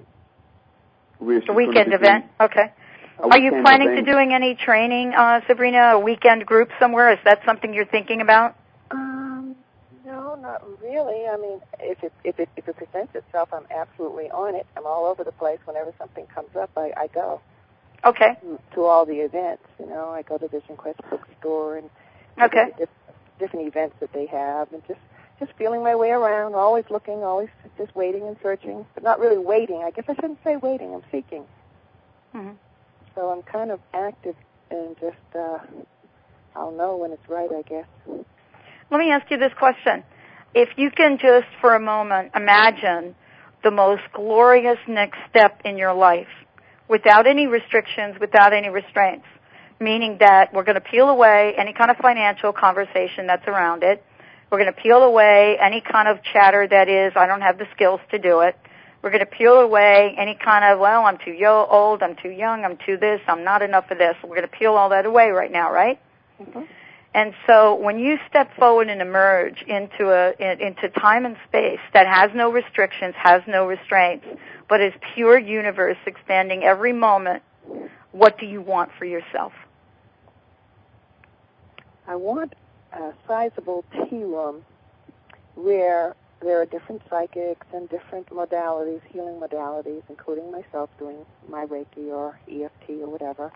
Where she's a weekend event? Doing, okay. Are you planning event. to doing any training, uh, Sabrina, a weekend group somewhere? Is that something you're thinking about? Um, no, not really. I mean, if it, if it, if it presents itself, I'm absolutely on it. I'm all over the place. Whenever something comes up, I, I go. Okay. To all the events, you know, I go to Vision Quest bookstore and okay. different, different events that they have, and just just feeling my way around, always looking, always just waiting and searching, but not really waiting. I guess I shouldn't say waiting. I'm seeking. Mm-hmm. So I'm kind of active and just, uh, I'll know when it's right, I guess. Let me ask you this question. If you can just for a moment imagine the most glorious next step in your life without any restrictions, without any restraints, meaning that we're going to peel away any kind of financial conversation that's around it. We're going to peel away any kind of chatter that is, I don't have the skills to do it. We're going to peel away any kind of, well, I'm too yo- old, I'm too young, I'm too this, I'm not enough of this. We're going to peel all that away right now, right? Mm-hmm. And so when you step forward and emerge into a in, into time and space that has no restrictions, has no restraints, but is pure universe expanding every moment, what do you want for yourself? I want a sizable tea room where there are different psychics and different modalities, healing modalities, including myself doing my Reiki or E F T or whatever,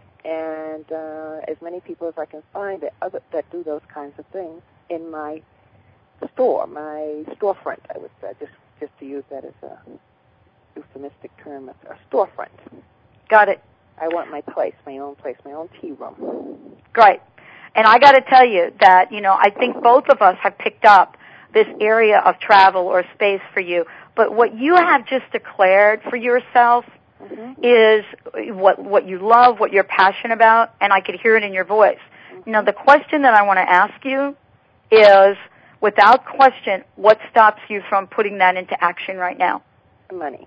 and uh, as many people as I can find that, other, that do those kinds of things in my store, my storefront, I would say, just, just to use that as a euphemistic term, a storefront. Got it. I want my place, my own place, my own tea room. Great. And I got to tell you that, you know, I think both of us have picked up this area of travel or space for you. But what you have just declared for yourself mm-hmm. is what what you love, what you're passionate about, and I could hear it in your voice. Mm-hmm. Now, the question that I want to ask you is, without question, what stops you from putting that into action right now? Money.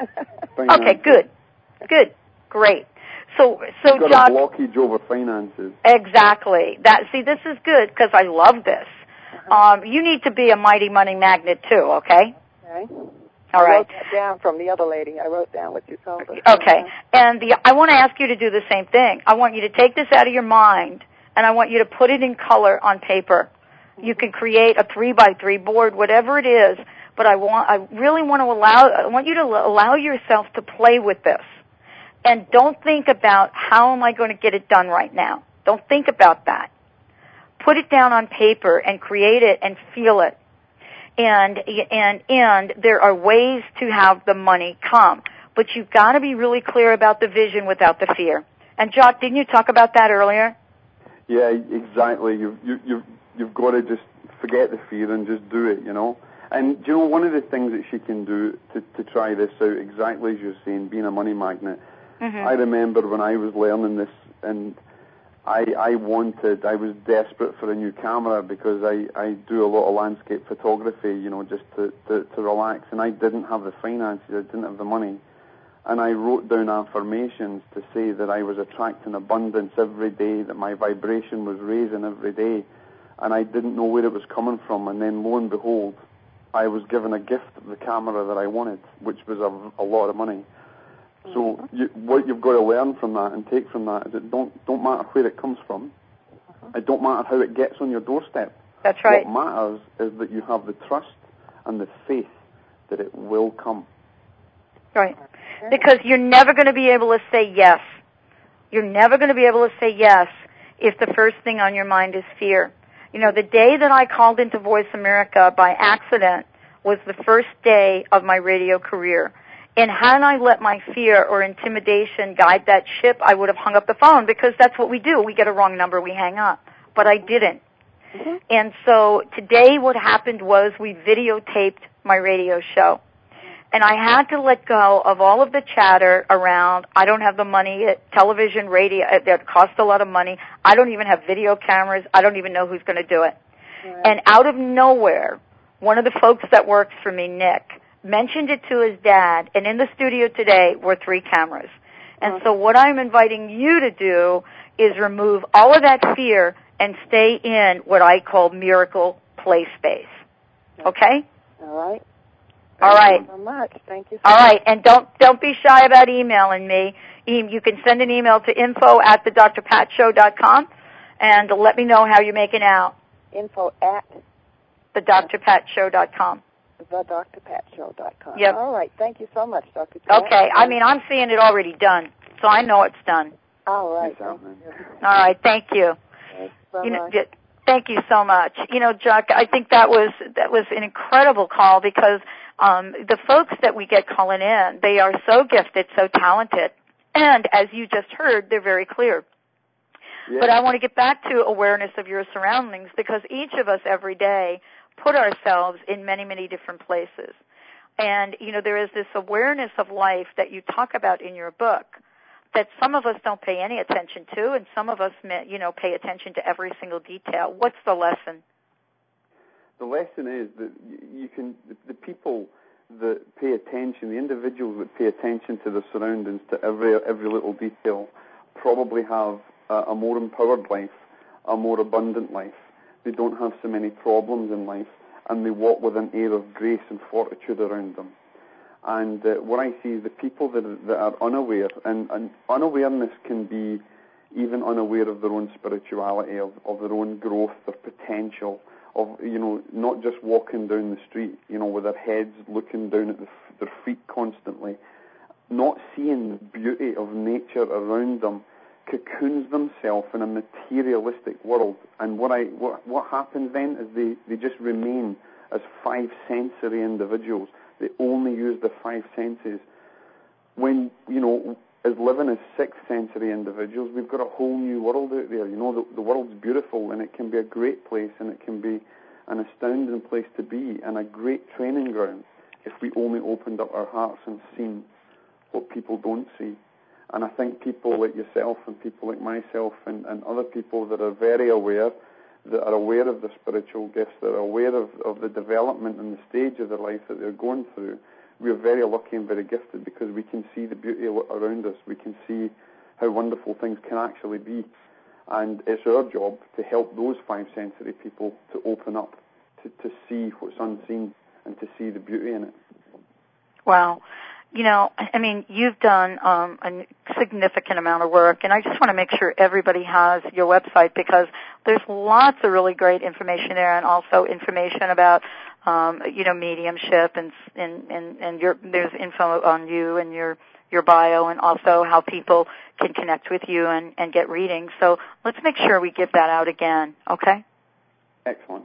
Okay, good. Good. Great. So, so You've got John, a blockage over finances. Exactly. That see, this is good because I love this. Uh-huh. Um, you need to be a mighty money magnet too. Okay. Okay. All right. I wrote that down from the other lady. I wrote down what you told us. Okay. And the I want to ask you to do the same thing. I want you to take this out of your mind, and I want you to put it in color on paper. Mm-hmm. You can create a three by three board, whatever it is. But I want, I really want to allow, I want you to allow yourself to play with this. And don't think about how am I going to get it done right now. Don't think about that. Put it down on paper and create it and feel it. And and and there are ways to have the money come, but you've got to be really clear about the vision without the fear. And Jock, didn't you talk about that earlier? Yeah, exactly. You you you you've got to just forget the fear and just do it. You know. And do you know one of the things that she can do to to try this out, exactly as you're saying, being a money magnet. Mm-hmm. I remember when I was learning this, and I I wanted, I was desperate for a new camera because I, I do a lot of landscape photography, you know, just to, to, to relax, and I didn't have the finances, I didn't have the money. And I wrote down affirmations to say that I was attracting abundance every day, that my vibration was raising every day, and I didn't know where it was coming from. And then lo and behold, I was given a gift of the camera that I wanted, which was a, a lot of money. So you, what you've got to learn from that and take from that is it don't don't matter where it comes from. Uh-huh. It don't matter how it gets on your doorstep. That's right. What matters is that you have the trust and the faith that it will come. Right. Because you're never going to be able to say yes. You're never going to be able to say yes if the first thing on your mind is fear. You know, the day that I called into Voice America by accident was the first day of my radio career. And had I let my fear or intimidation guide that ship, I would have hung up the phone because that's what we do. We get a wrong number, we hang up. But I didn't. Mm-hmm. And so today what happened was we videotaped my radio show. And I had to let go of all of the chatter around, I don't have the money, television, radio, that costs a lot of money. I don't even have video cameras. I don't even know who's going to do it. Right. And out of nowhere, one of the folks that works for me, Nick, mentioned it to his dad, and in the studio today were three cameras. And so what I'm inviting you to do is remove all of that fear and stay in what I call miracle play space. Okay? All right. All right. Thank you so much. Thank you so All right, much. and don't don't be shy about emailing me. You can send an email to info at the dr pat show dot com and let me know how you're making out. Info at the dr pat show dot com. the dr pat show dot com. Yep. All right. Thank you so much, Doctor Pat. Okay. I mean, I'm seeing it already done, so I know it's done. All right. All right. Thank you. Okay. Bye-bye. You know, Thank you so much. You know, Chuck, I think that was that was an incredible call because um, the folks that we get calling in, they are so gifted, so talented, and as you just heard, they're very clear. Yeah. But I want to get back to awareness of your surroundings because each of us every day put ourselves in many, many different places. And, you know, there is this awareness of life that you talk about in your book that some of us don't pay any attention to, and some of us, you know, pay attention to every single detail. What's the lesson? The lesson is that you can, the people that pay attention, the individuals that pay attention to their surroundings, to every every little detail, probably have a, a more empowered life, a more abundant life. They don't have so many problems in life, and they walk with an air of grace and fortitude around them. And uh, what I see is the people that are, that are unaware, and, and unawareness can be even unaware of their own spirituality, of, of their own growth, their potential, of, you know, not just walking down the street, you know, with their heads looking down at the, their feet constantly, not seeing the beauty of nature around them, cocoons themselves in a materialistic world. And what I what, what happens then is they, they just remain as five sensory individuals. They only use the five senses. When, you know, as living as six sensory individuals, we've got a whole new world out there. You know, the, the world's beautiful, and it can be a great place, and it can be an astounding place to be, and a great training ground if we only opened up our hearts and seen what people don't see. And I think people like yourself and people like myself and, and other people that are very aware, that are aware of their spiritual gifts, that are aware of, of the development and the stage of their life that they're going through, we are very lucky and very gifted because we can see the beauty around us. We can see how wonderful things can actually be. And it's our job to help those five sensory people to open up, to, to see what's unseen and to see the beauty in it. Wow. You know, I mean, you've done um, a significant amount of work, and I just want to make sure everybody has your website because there's lots of really great information there, and also information about, um, you know, mediumship, and and and, and your, there's info on you and your your bio, and also how people can connect with you and, and get readings. So let's make sure we give that out again, okay? Excellent.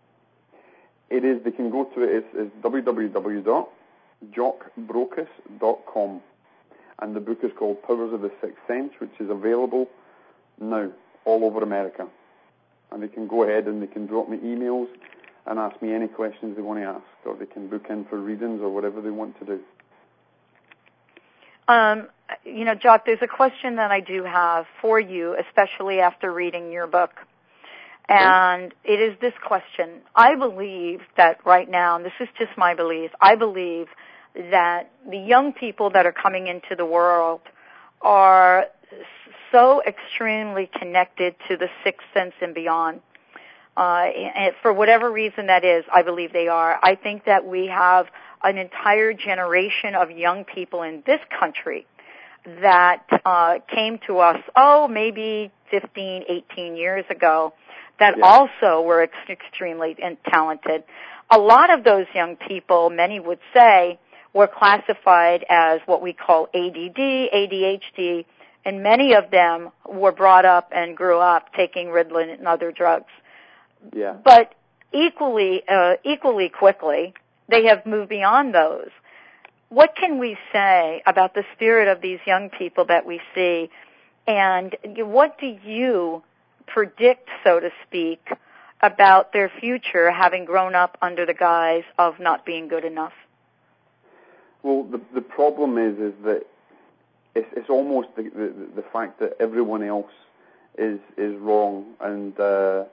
It is. They can go to it. It's, it's w w w dot jock brokus dot com, and the book is called Powers of the Sixth Sense, which is available now all over America. And they can go ahead and they can drop me emails and ask me any questions they want to ask, or they can book in for readings or whatever they want to do. Um, you know, Jock, there's a question that I do have for you, especially after reading your book. And it is this question. I believe that right now, and this is just my belief, I believe that the young people that are coming into the world are so extremely connected to the sixth sense and beyond. Uh, and for whatever reason that is, I believe they are. I think that we have an entire generation of young people in this country that uh, came to us, oh, maybe fifteen, eighteen years ago, that yeah. also were ex- extremely talented. A lot of those young people, many would say, were classified as what we call A D D, A D H D, and many of them were brought up and grew up taking Ritalin and other drugs. Yeah. But equally, uh, equally quickly, they have moved beyond those. What can we say about the spirit of these young people that we see, and what do you predict, so to speak, about their future having grown up under the guise of not being good enough? Well, the the problem is is that it's it's almost the the, the fact that everyone else is is wrong and uh,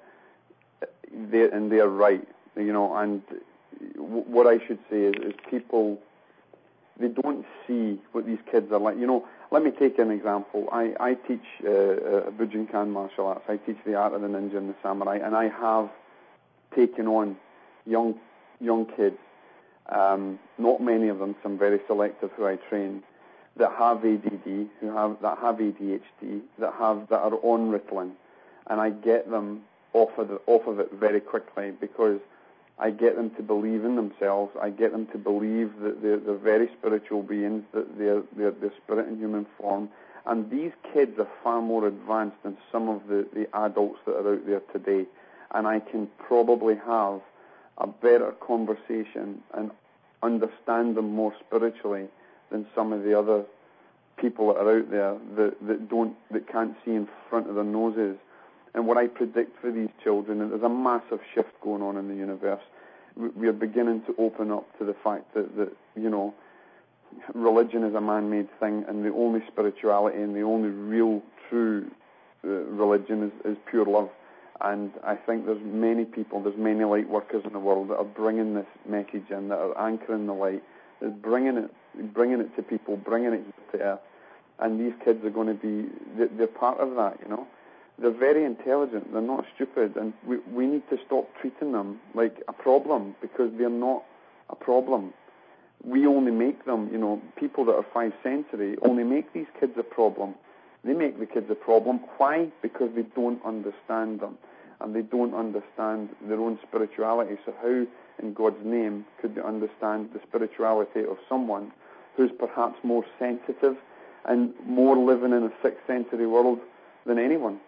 they and they are right, you know. And w- what I should say is, is people, they don't see what these kids are like. You know, let me take an example. I I teach uh, uh, Bujinkan martial arts. I teach the art of the ninja and the samurai, and I have taken on young young kids. Um, not many of them, some very selective who I train, that have A D D, who have that have A D H D, that have that are on Ritalin, and I get them off of the, off of it very quickly because I get them to believe in themselves. I get them to believe that they're, they're very spiritual beings, that they're, they're they're spirit in human form, and these kids are far more advanced than some of the, the adults that are out there today. and I can probably have a better conversation and understand them more spiritually than some of the other people that are out there that, that don't, that can't see in front of their noses. And what I predict for these children, and there's a massive shift going on in the universe. We are beginning to open up to the fact that, that you know, religion is a man-made thing, and the only spirituality and the only real, true uh, religion is, is pure love. And I think there's many people, there's many light workers in the world that are bringing this message in, that are anchoring the light, that are bringing it, bringing it to people, bringing it to earth. And these kids are going to be, they're part of that, you know. They're very intelligent, they're not stupid, and we, we need to stop treating them like a problem, because they're not a problem. We only make them, you know, people that are five sensory only make these kids a problem. They make the kids a problem. Why? Because they don't understand them, and they don't understand their own spirituality. So how, in God's name, could they understand the spirituality of someone who's perhaps more sensitive and more living in a sixth sensory world than anyone?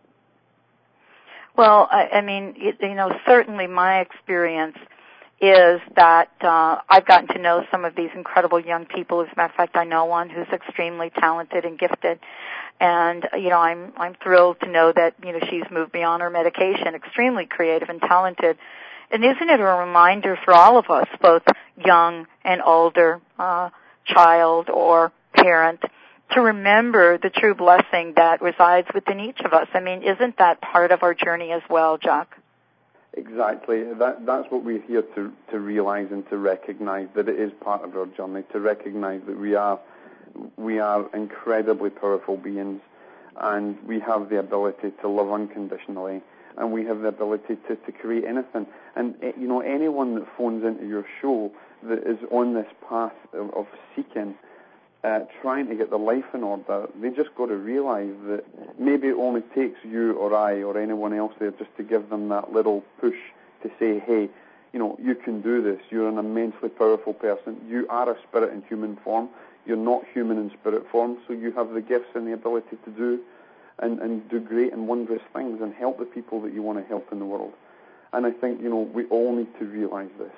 Well, I, I mean, you, you know, certainly my experience is that uh, I've gotten to know some of these incredible young people. As a matter of fact, I know one who's extremely talented and gifted, and you know, I'm I'm thrilled to know that you know she's moved beyond her medication, extremely creative and talented. And isn't it a reminder for all of us, both young and older, uh, child or parent, to remember the true blessing that resides within each of us? I mean, isn't that part of our journey as well, Jacques? Exactly. That, that's what we're here to, to realize and to recognize, that it is part of our journey, to recognize that we are, we are incredibly powerful beings, and we have the ability to love unconditionally, and we have the ability to, to create anything. And, you know, anyone that phones into your show that is on this path of, of seeking, Uh, trying to get their life in order, they just got to realize that maybe it only takes you or I or anyone else there just to give them that little push to say, hey, you know, you can do this. You're an immensely powerful person. You are a spirit in human form. You're not human in spirit form, so you have the gifts and the ability to do and, and do great and wondrous things and help the people that you want to help in the world. And I think, you know, we all need to realize this.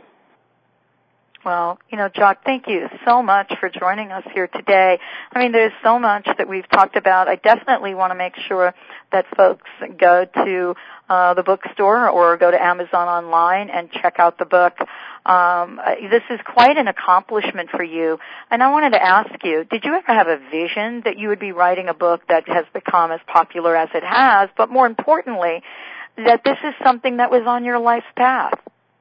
Well, you know, Jacques, thank you so much for joining us here today. I mean, there's so much that we've talked about. I definitely want to make sure that folks go to uh, the bookstore or go to Amazon online and check out the book. Um, this is quite an accomplishment for you. And I wanted to ask you, did you ever have a vision that you would be writing a book that has become as popular as it has, but more importantly, that this is something that was on your life's path?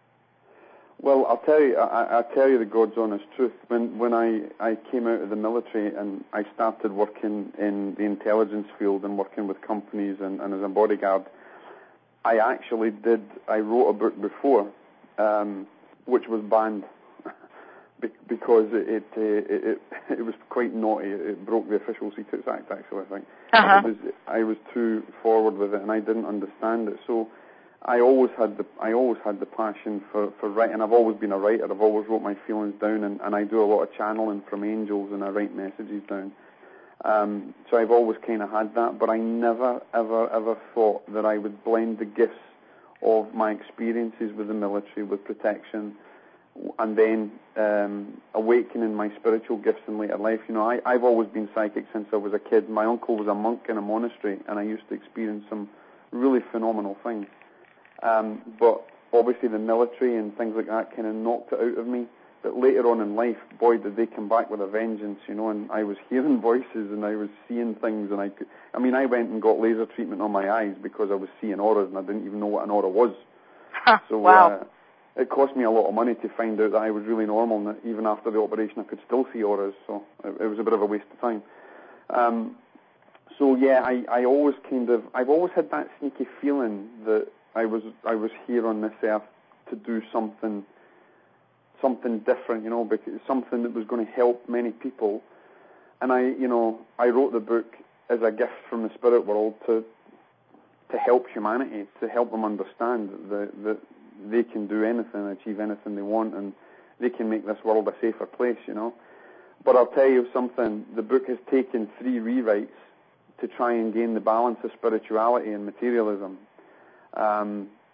Well, I'll tell you, I, I'll tell you the God's honest truth. When when I, I came out of the military and I started working in the intelligence field and working with companies and, and as a bodyguard, I actually did, I wrote a book before, um, which was banned because it it, it it it was quite naughty. It broke the Official Secrets Act, actually, I think. Uh-huh. It was, I was too forward with it and I didn't understand it. So I always had the I always had the passion for, for writing. I've always been a writer. I've always wrote my feelings down, and, and I do a lot of channeling from angels, and I write messages down. Um, so I've always kind of had that, but I never, ever, ever thought that I would blend the gifts of my experiences with the military, with protection, and then um, awakening my spiritual gifts in later life. You know, I, I've always been psychic since I was a kid. My uncle was a monk in a monastery, and I used to experience some really phenomenal things. Um, but obviously the military and things like that kind of knocked it out of me. But later on in life, boy, did they come back with a vengeance, you know, and I was hearing voices and I was seeing things, and I could, I mean, I went and got laser treatment on my eyes because I was seeing auras and I didn't even know what an aura was. Huh, so wow. uh, it cost me a lot of money to find out that I was really normal, and that even after the operation I could still see auras, so it, it was a bit of a waste of time. Um, so yeah, I, I always kind of, I've always had that sneaky feeling that I was I was here on this earth to do something something different, you know, because something that was going to help many people. And I, you know, I wrote the book as a gift from the spirit world to to help humanity, to help them understand that, that they can do anything, achieve anything they want, and they can make this world a safer place, you know. But I'll tell you something, the book has taken three rewrites to try and gain the balance of spirituality and materialism. Um,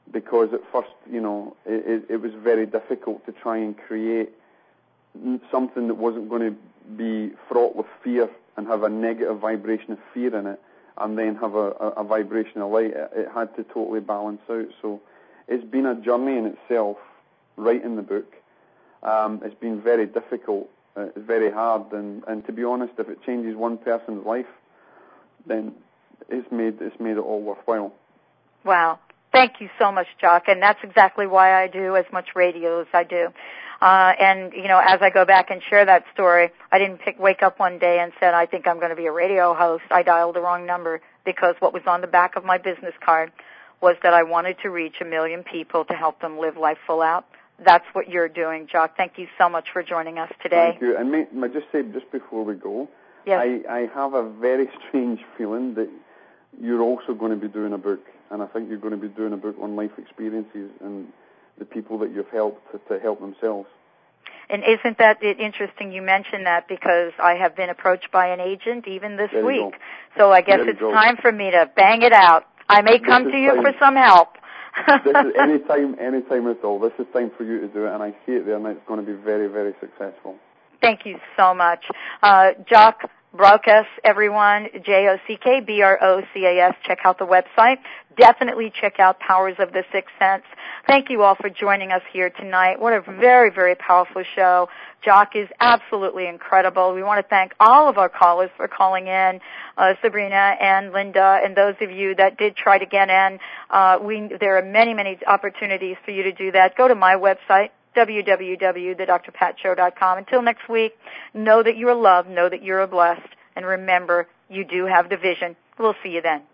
because at first, you know, it, it, it was very difficult to try and create something that wasn't going to be fraught with fear and have a negative vibration of fear in it, and then have a, a, a vibration of light. It, it had to totally balance out. So it's been a journey in itself, writing the book. Um, it's been very difficult. Uh, it's very hard, and, and to be honest, if it changes one person's life, then it's made it's made it all worthwhile. Wow. Thank you so much, Jock, and that's exactly why I do as much radio as I do. Uh, and, you know, as I go back and share that story, I didn't pick, wake up one day and said, I think I'm going to be a radio host. I dialed the wrong number, because what was on the back of my business card was that I wanted to reach a million people to help them live life full out. That's what you're doing, Jock. Thank you so much for joining us today. Thank you. And may, may I just say, just before we go, yes. I, I have a very strange feeling that you're also going to be doing a book, and I think you're going to be doing a book on life experiences and the people that you've helped to, to help themselves. And isn't that interesting you mentioned that, because I have been approached by an agent even this there week. So I guess there it's time for me to bang it out. I may come this to you time. for some help. This is any time, any time at all. This is time for you to do it, and I see it there, and it's going to be very, very successful. Thank you so much. Uh, Jock Brocas, everyone, J O C K B R O C A S. Check out the website. Definitely check out Powers of the Sixth Sense. Thank you all for joining us here tonight. What a very, very powerful show. Jock is absolutely incredible. We want to thank all of our callers for calling in, uh, Sabrina and Linda, and those of you that did try to get in. Uh, we, there are many, many opportunities for you to do that. Go to my website, w w w dot the dr pat show dot com. Until next week, know that you're loved, know that you're blessed, and remember, you do have the vision. We'll see you then.